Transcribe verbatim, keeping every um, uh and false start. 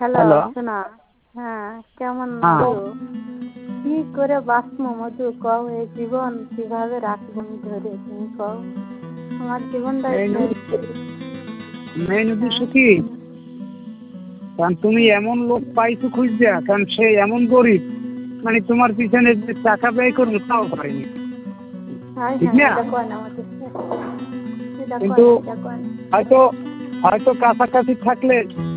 Hello শোনা, হ্যাঁ কেমন মধু? কি করে বাঁচবো মধু কও? এই জীবন কিভাবে রাখবো আমি ধরে, তুমি কও? আমার জীবনটা মেন উদ্দেশ্য কি, কারণ তুমি এমন লোক পাইছো খুঁজতে, কারণ সে এমন গরিব, মানে তোমার পিছনে যে টাকা ব্যয় করবো তাও পারেনি, ঠিক না? কিন্তু হয়তো হয়তো কাছাকাছি থাকলে